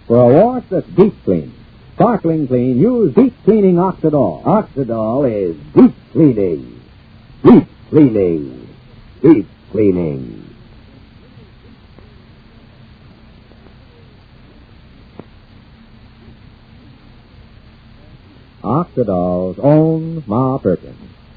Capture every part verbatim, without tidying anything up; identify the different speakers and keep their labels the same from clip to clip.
Speaker 1: For a wash that's deep clean, sparkling clean, use deep cleaning Oxidol.
Speaker 2: Oxidol is deep cleaning. Deep cleaning. Deep cleaning.
Speaker 1: Oxidol's own Ma Perkins.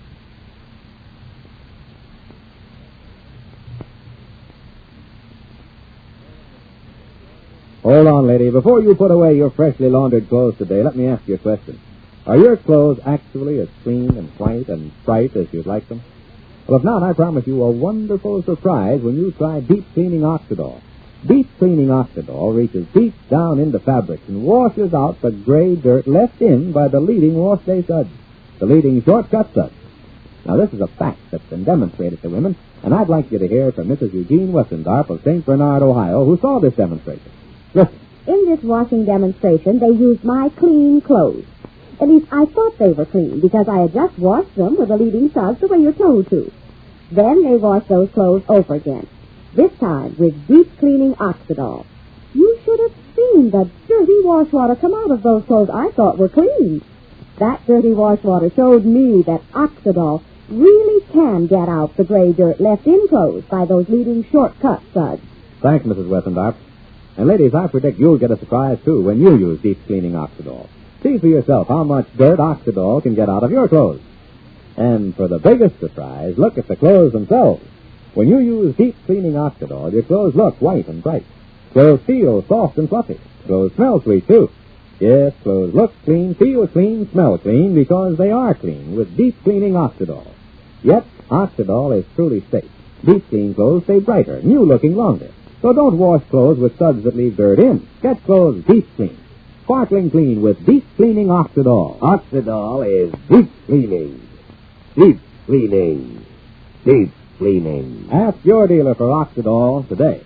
Speaker 1: Hold on, lady. Before you put away your freshly laundered clothes today, let me ask you a question. Are your clothes actually as clean and white and bright as you'd like them? Well, if not, I promise you a wonderful surprise when you try Deep Cleaning Oxidol. Deep Cleaning Oxidol reaches deep down into fabrics and washes out the gray dirt left in by the leading wash day suds, the leading shortcut suds. Now, this is a fact that's been demonstrated to women, and I'd like you to hear from Missus Eugene Westendorp of Saint Bernard, Ohio, who saw this demonstration. Listen.
Speaker 3: In this washing demonstration, they used my clean clothes. At least I thought they were clean because I had just washed them with the leading suds the way you're told to. Then they washed those clothes over again, this time with Deep Cleaning Oxidol. You should have seen the dirty wash water come out of those clothes I thought were clean. That dirty wash water showed me that Oxidol really can get out the gray dirt left in clothes by those leading shortcut suds.
Speaker 1: Thanks, Missus Westendorp. And ladies, I predict you'll get a surprise, too, when you use Deep Cleaning Oxidol. See for yourself how much dirt Oxidol can get out of your clothes. And for the biggest surprise, look at the clothes themselves. When you use Deep Cleaning Oxidol, your clothes look white and bright. Clothes feel soft and fluffy. Clothes smell sweet, too. Yes, clothes look clean, feel clean, smell clean, because they are clean with Deep Cleaning Oxidol. Yet, Oxidol is truly safe. Deep clean clothes stay brighter, new-looking longer. So don't wash clothes with suds that leave dirt in. Get clothes deep clean, sparkling clean with Deep Cleaning Oxidol.
Speaker 2: Oxidol is deep cleaning. Deep cleaning. Deep cleaning.
Speaker 1: Ask your dealer for Oxidol today.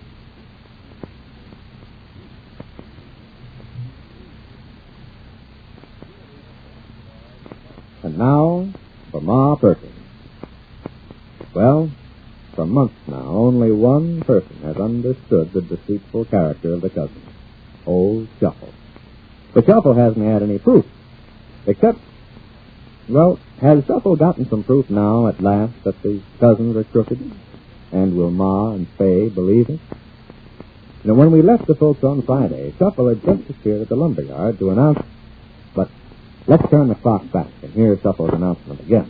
Speaker 1: And now for Ma Perkins. Well, for months now, only one person has understood the deceitful character of the cousin, Old Shuffle. But Shuffle hasn't had any proof, except, well, has Shuffle gotten some proof now at last that the cousins are crooked? And will Ma and Fay believe it? You know, when we left the folks on Friday, Shuffle had just appeared at the lumberyard to announce... But let's turn the clock back and hear Shuffle's announcement again.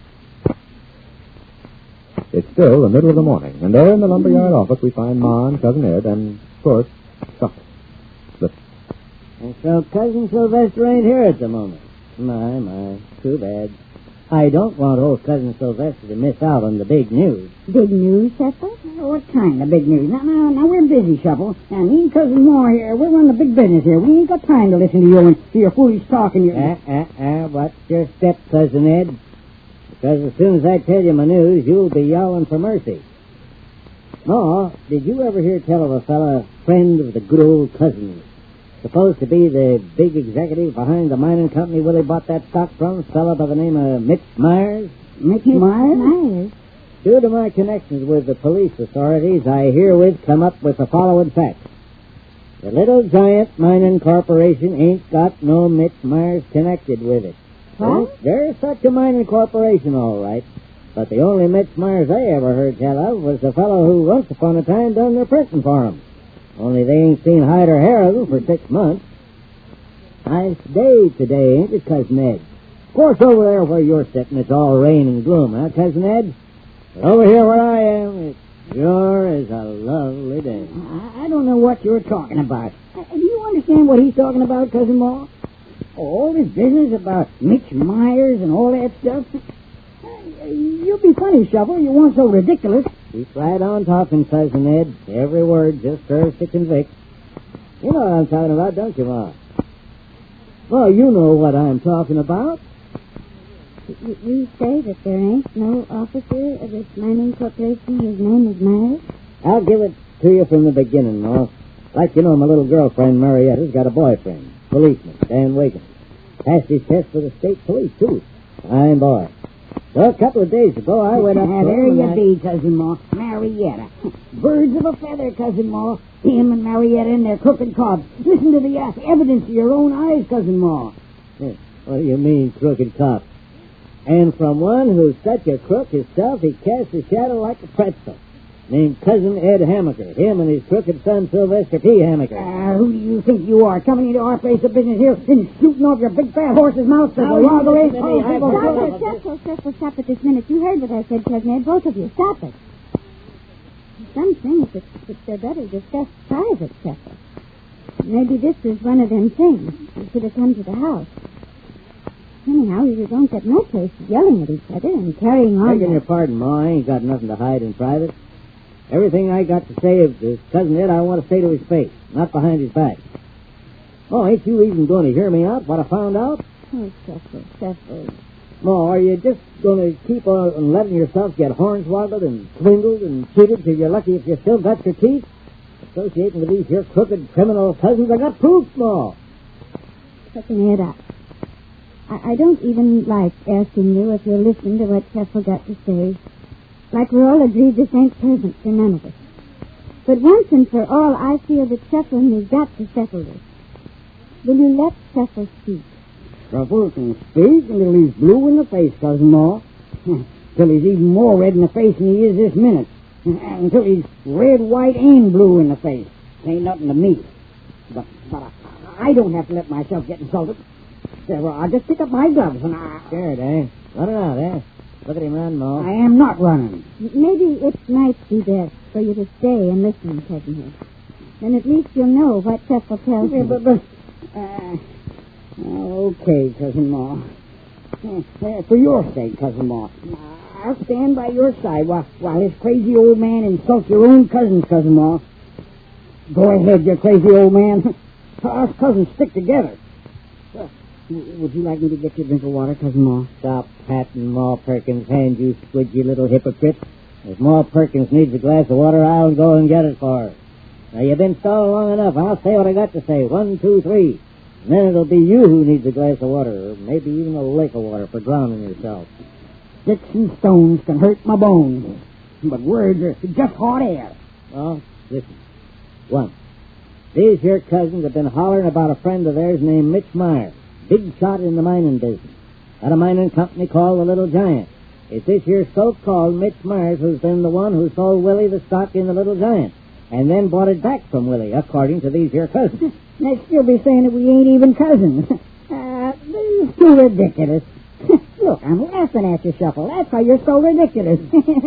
Speaker 1: It's still the middle of the morning, and there in the lumberyard office we find Ma and Cousin Ed and, of course, Shuffle. Listen.
Speaker 4: And so Cousin Sylvester ain't here at the moment. My, my, too bad. I don't want old Cousin Sylvester to miss out on the big news.
Speaker 3: Big news, Shuffle?
Speaker 5: What kind of big news? Now, now, now, we're busy, Shuffle. And me and Cousin Ma here, we're running the big business here. We ain't got time to listen to you and to your foolish talk and your...
Speaker 4: Ah, ah, ah, what's your step, Cousin Ed? Because as soon as I tell you my news, you'll be yelling for mercy. Ma, did you ever hear tell of a fella, friend of the good old cousins, supposed to be the big executive behind the mining company where they bought that stock from, a fella by the name of Mitch Myers?
Speaker 5: Mitch Myers?
Speaker 3: Myers?
Speaker 4: Due to my connections with the police authorities, I herewith come up with the following facts. The Little Giant Mining Corporation ain't got no Mitch Myers connected with it.
Speaker 3: What?
Speaker 4: There's such a mining corporation, all right. But the only Mitch Myers I ever heard tell of was the fellow who once upon a time done their printing for 'em. Only they ain't seen hide or hair of them for six months. Nice day today, ain't it, Cousin Ed? Of course, over there where you're sitting, it's all rain and gloom, huh, Cousin Ed? But over here where I am, it sure is a lovely day.
Speaker 5: I, I don't know what you're talking about. Uh, do you understand what he's talking about, Cousin Ma? All this business about Mitch Myers and all that stuff. Uh, you'll be funny, Shuffle. You weren't so ridiculous.
Speaker 4: Keep right on talking, Cousin Ed. Every word just serves to convict. You know what I'm talking about, don't you, Ma? Well, you know what I'm talking about.
Speaker 3: You, you say that there ain't no officer of this mining corporation whose name is Myers?
Speaker 4: I'll give it to you from the beginning, Ma. Like you know, my little girlfriend, Marietta's got a boyfriend, policeman, Dan Wiggins. Passed his test for the state police, too. Fine boy. Well, a couple of days ago, I went up
Speaker 5: Ah,
Speaker 4: to
Speaker 5: there
Speaker 4: him
Speaker 5: you
Speaker 4: and I-
Speaker 5: be, Cousin Ma. Marietta. Birds of a feather, Cousin Ma. Him and Marietta in their crooked cobs. Listen to the uh, evidence of your own eyes, Cousin Ma.
Speaker 4: Yeah, what do you mean, crooked cop? And from one who's such a crook himself, he casts a shadow like a pretzel. Named Cousin Ed Hamaker. Him and his crooked son, Sylvester P. Hamaker.
Speaker 5: Uh, who do you think you are, coming into our place of business here and shooting off your big fat horse's mouth so
Speaker 4: Now,
Speaker 5: the
Speaker 4: you
Speaker 5: log
Speaker 4: listen
Speaker 5: away?
Speaker 4: to me. I've heard
Speaker 3: Stop
Speaker 4: enough
Speaker 3: it,
Speaker 4: of this.
Speaker 3: Cecil, Cecil, stop it this minute. You heard what I said, Cousin Ed, both of you. Stop it. Some things that, that they're better discussed private, Cecil. Maybe this is one of them things. You should have come to the house. Anyhow, you don't get no place yelling at each other and carrying on.
Speaker 4: Begging your pardon, Ma, I ain't got nothing to hide in private. Everything I got to say of this Cousin Ed, I want to say to his face, not behind his back. Oh, ain't you even going to hear me out, what I found out?
Speaker 3: Oh, Cecil, Cecil.
Speaker 4: Ma, are you just going to keep on letting yourself get hornswoggled and swindled and cheated till you're lucky if you still got your teeth? Associating with these here crooked criminal cousins, I got proof, Ma.
Speaker 3: Cousin Ed, I, I, I don't even like asking you if you'll listen to what Cecil got to say. Like we're all agreed this ain't pleasant for none of us. But once and for all, I feel that Cecil and me's got to settle this. Will you let Cecil speak?
Speaker 5: Truffle can speak until he's blue in the face, Cousin Ma. Till he's even more red in the face than he is this minute. Until he's red, white, and blue in the face. Ain't nothing to me. But, but I, I don't have to let myself get insulted. So, well, I'll just pick up my gloves and I...
Speaker 4: Scared, eh? Let it out, eh? Look at him run, Ma.
Speaker 5: I am not running.
Speaker 3: Maybe it might be best for you to stay and listen, Cousin Ed. Then at least you'll know what Cecil tells
Speaker 5: Yeah,
Speaker 3: you.
Speaker 5: but, but, uh, okay, Cousin Ma. Uh, for your sake, Cousin Ma. I'll stand by your side while, while this crazy old man insults your own cousins, Cousin Ma. Go ahead, you crazy old man. Us cousins stick together. Uh, would you like me to get you a drink of water, Cousin Ma?
Speaker 4: Stop patting Ma Perkins' hand, you squidgy little hypocrite. If Ma Perkins needs a glass of water, I'll go and get it for her. Now, you've been stalling long enough. I'll say what I got to say. One, two, three. And then it'll be you who needs a glass of water, or maybe even a lake of water for drowning yourself.
Speaker 5: Sticks and stones can hurt my bones, but words are just hot air.
Speaker 4: Well, listen. One, these here cousins have been hollering about a friend of theirs named Mitch Myers, big shot in the mining business. Got a mining company called the Little Giant. It's this here so-called Mitch Myers who's been the one who sold Willie the stock in the Little Giant, and then bought it back from Willie, according to these here cousins.
Speaker 5: Next you'll be saying that we ain't even cousins. Uh, this is too ridiculous. Look, I'm laughing at you, Shuffle. That's why you're so ridiculous.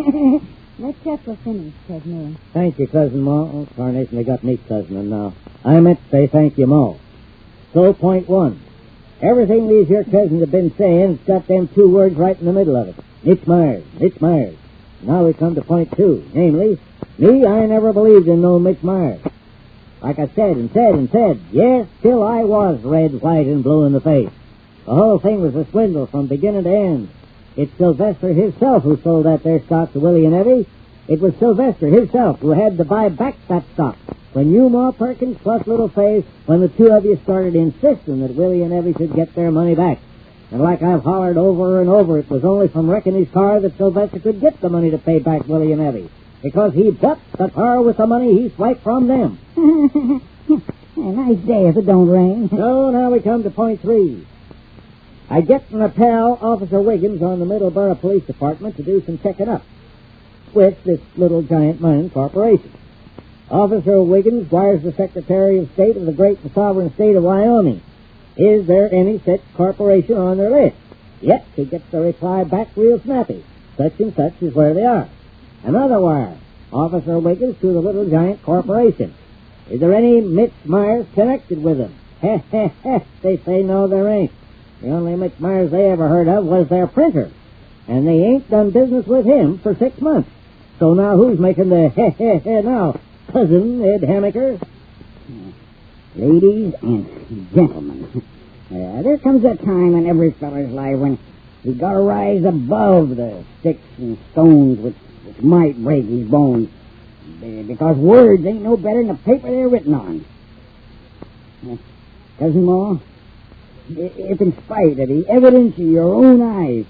Speaker 3: Let Cecil finish, Cousin Ed.
Speaker 4: Thank you, Cousin Ma. Oh, Carnation, they got me cousining now. I meant to say thank you, Ma. So, point one. Everything these here cousins have been saying, it's got them two words right in the middle of it. Mitch Myers, Mitch Myers. Now we come to point two, namely, me, I never believed in no Mitch Myers. Like I said and said and said, yes, till I was red, white, and blue in the face. The whole thing was a swindle from beginning to end. It's Sylvester himself who sold that there stock to Willie and Evie. It was Sylvester himself who had to buy back that stock. When you, Ma Perkins, plus Little Face, when the two of you started insisting that Willie and Evie should get their money back. And like I've hollered over and over, it was only from wrecking his car that Sylvester could get the money to pay back Willie and Evie. Because he bought the car with the money he swiped from them.
Speaker 5: A nice day if it don't rain.
Speaker 4: So now we come to point three. I get from a pal, Officer Wiggins, on the Middleborough Police Department to do some checking up with this Little Giant Mining Corporation. Officer Wiggins wires the Secretary of State of the great and sovereign state of Wyoming. Is there any such corporation on their list? Yet he gets the reply back real snappy. Such and such is where they are. Another wire. Officer Wiggins to the Little Giant Corporation. Is there any Mitch Myers connected with them? Heh, heh, heh. They say no, there ain't. The only Mitch Myers they ever heard of was their printer. And they ain't done business with him for six months. So now who's making the heh, heh, heh now? Cousin Ed Hamaker?
Speaker 5: Ladies and gentlemen, uh, there comes a time in every feller's life when he's got to rise above the sticks and stones which, which might break his bones, because words ain't no better than the paper they're written on. Uh, Cousin Ma, if in spite of the evidence of your own eyes,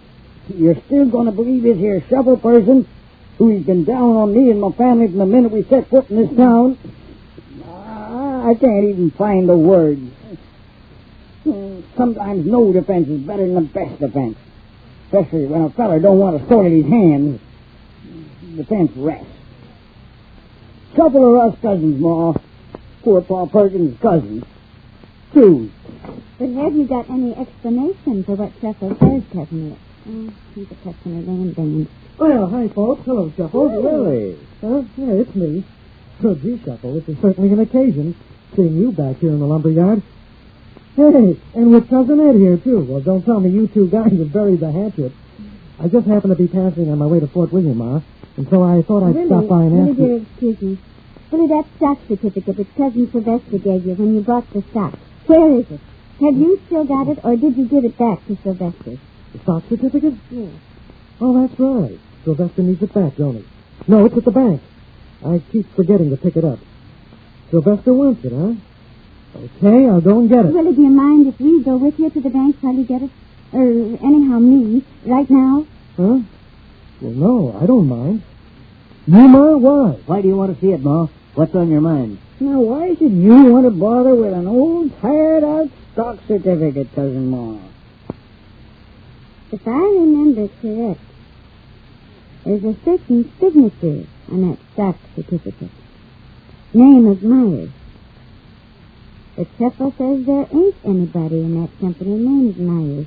Speaker 5: You're still going to believe this here shovel person who's been down on me and my family from the minute we set foot in this town? I can't even find the words. Sometimes no defense is better than the best defense. Especially when a feller don't want to soil his hands. Defense rests. Couple of us cousins, Ma. Poor Pa Perkins' cousins. Two.
Speaker 3: But have you got any explanation for what Shuffle says, Cousin Nick? Oh, he's a customer then, then.
Speaker 6: Well, hi, folks. Hello, Shuffle.
Speaker 1: Really?
Speaker 6: Huh? Yeah, it's me. Oh, gee, Shuffle, this is certainly an occasion, seeing you back here in the lumber yard. Hey, and with Cousin Ed here, too. Well, don't tell me you two guys have buried the hatchet. I just happened to be passing on my way to Fort William, Ma, and so I thought I'd
Speaker 3: Willie,
Speaker 6: stop by and
Speaker 3: Willie,
Speaker 6: ask
Speaker 3: dear,
Speaker 6: you...
Speaker 3: excuse me. Willie, that stock certificate that Cousin Sylvester gave you when you bought the stock, where is it? Have you still got it, or did you give it back to Sylvester?
Speaker 6: The stock certificate?
Speaker 3: Yes.
Speaker 6: Oh, that's right. Sylvester needs it back, don't he? No, it's at the bank. I keep forgetting to pick it up. Sylvester wants it, huh? Okay, I'll go and get it.
Speaker 3: Willie, do you mind if we go with you to the bank while you get it? Or anyhow, me, right now?
Speaker 6: Huh? Well, no, I don't mind. You, Ma? Why?
Speaker 4: Why do you want to see it, Ma? What's on your mind?
Speaker 5: Now, why should you want to bother with an old, tired-out stock certificate, Cousin Ma?
Speaker 3: If I remember correct, there's a certain signature on that stock certificate. Name of Myers. But Shuffle says there ain't anybody in that company named Myers.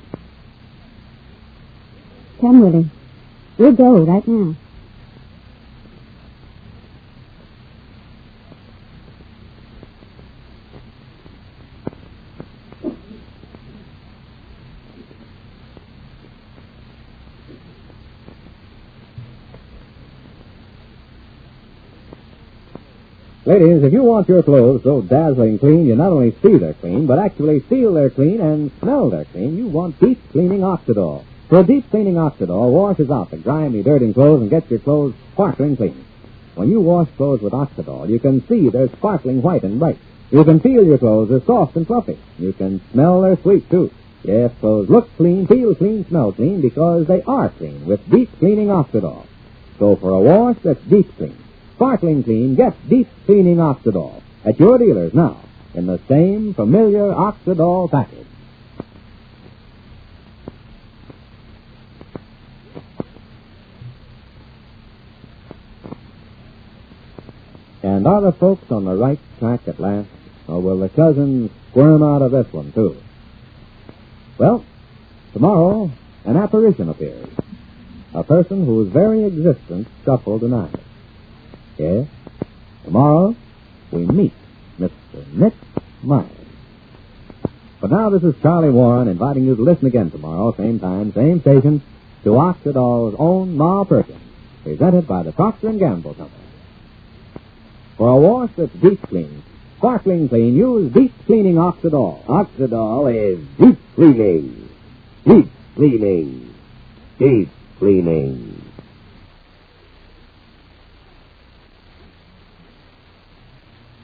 Speaker 3: Come, Willie. We'll go right now.
Speaker 1: Ladies, if you want your clothes so dazzling clean you not only see they're clean, but actually feel they're clean and smell they're clean, you want deep cleaning Oxidol. So deep cleaning Oxidol washes out the grimy, dirty clothes and gets your clothes sparkling clean. When you wash clothes with Oxidol, you can see they're sparkling white and bright. You can feel your clothes are soft and fluffy. You can smell they're sweet, too. Yes, clothes look clean, feel clean, smell clean because they are clean with deep cleaning Oxidol. So for a wash that's deep clean, sparkling clean, get deep cleaning Oxidol at your dealers now in the same familiar Oxidol package. And are the folks on the right track at last, or will the cousins squirm out of this one, too? Well, tomorrow, an apparition appears. A person whose very existence Shuffle denies. Yes, tomorrow we meet Mister Nick Myers. But now this is Charlie Warren inviting you to listen again tomorrow, same time, same station, to Oxidol's own Ma Perkins, presented by the Procter and Gamble Company. For a wash that's deep clean, sparkling clean, use deep cleaning Oxidol.
Speaker 2: Oxidol is deep cleaning. Deep cleaning. Deep cleaning.